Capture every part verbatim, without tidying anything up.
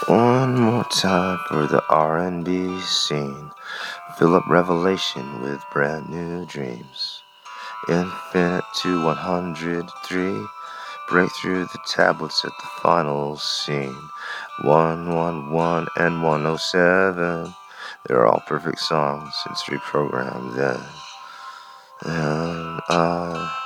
One more time for the R and B scene. Fill up Revelation with brand new dreams. Infinite to one hundred three. Break through the tablets at the final scene. one one one and one oh seven. They're all perfect songs since reprogrammed then. And I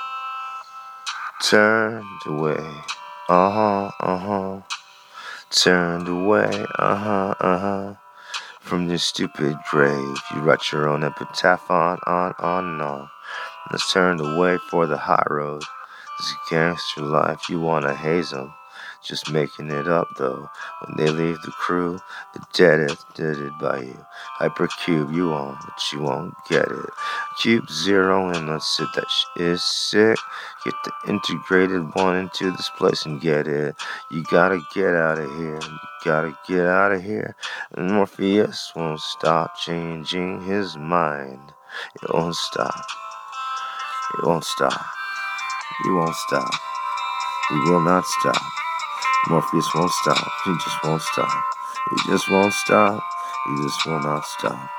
turned away. Uh-huh, uh-huh. Turned away, uh-huh, uh-huh. From this stupid grave, you write your own epitaph on, on, on and on. Let's turn away for the high road. This gangster life, you wanna haze 'em. Just making it up though. When they leave the crew, the dead is deaded by you. Hypercube, you won't, but you won't get it. Cube zero and let's it, that sh- is sick. Get the integrated one into this place and get it. You gotta get out of here. You gotta get out of here. And Morpheus won't stop changing his mind. It won't stop. It won't stop. He won't stop. He will not stop. Morpheus won't stop. He just won't stop. He just won't stop. He just will not stop.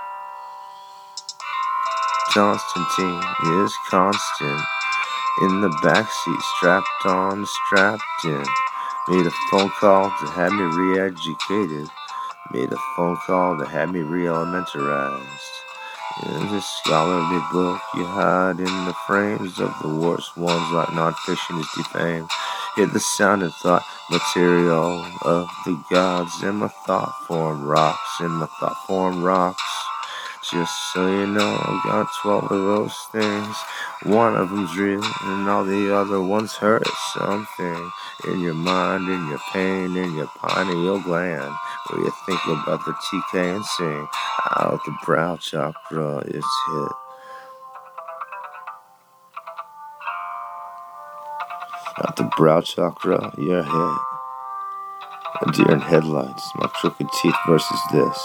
Constantine is constant. In the backseat, strapped on, strapped in. Made a phone call to have me re-educated. Made a phone call to have me re-elementarized. In this scholarly book you hide in the frames of the worst ones, like non-fiction is defamed. Hear the sound and thought material of the gods in my thought form rocks, in my thought form rocks. Just so you know, I've got twelve of those things. One of them's real, and all the other ones hurt something. In your mind, in your pain, in your pineal gland, where you think about the T K and sing. Out the brow chakra is hit. Out the brow chakra, you're hit. A deer in headlights, my crooked teeth versus this.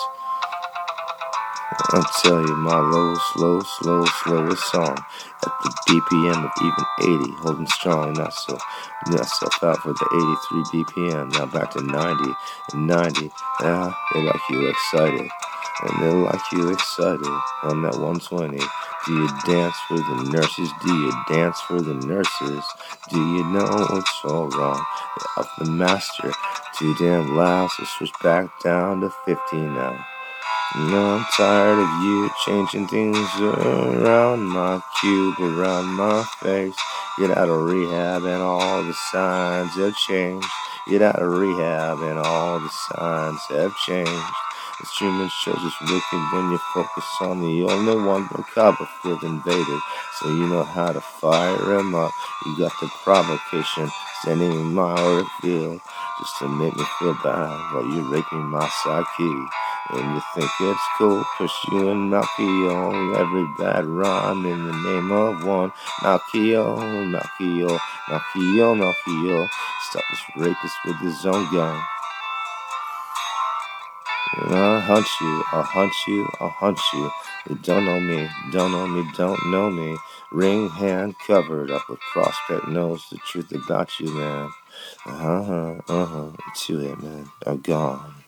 I'll tell you my low, slow, slow, slowest song at the B P M of even eighty, holding strong, not so, not self out for the eighty-three B P M. Now back to ninety and ninety. Yeah, they like you excited, and they like you excited on that one twenty. Do you dance for the nurses? Do you dance for the nurses? Do you know what's all wrong? They're up the master, too damn loud, so switch back down to fifty now. No, I'm tired of you changing things around my cube, around my face. Get out of rehab and all the signs have changed. Get out of rehab and all the signs have changed. The streaming shows is wicked when you focus on the only one but Copperfield invaded. So you know how to fire him up. You got the provocation standing in my auric field just to make me feel bad while you're raping my psyche. And you think it's cool, cause you and Malchio, every bad rhyme in the name of one. Malchio, Malchio, Malchio, Malchio, stop this rapist with his own gun. And I'll hunt you, I'll hunt you, I'll hunt you. You don't know me, don't know me, don't know me. Ring hand covered up with prospect knows the truth about you, man. Uh-huh, uh-huh, to it, man. I'm gone.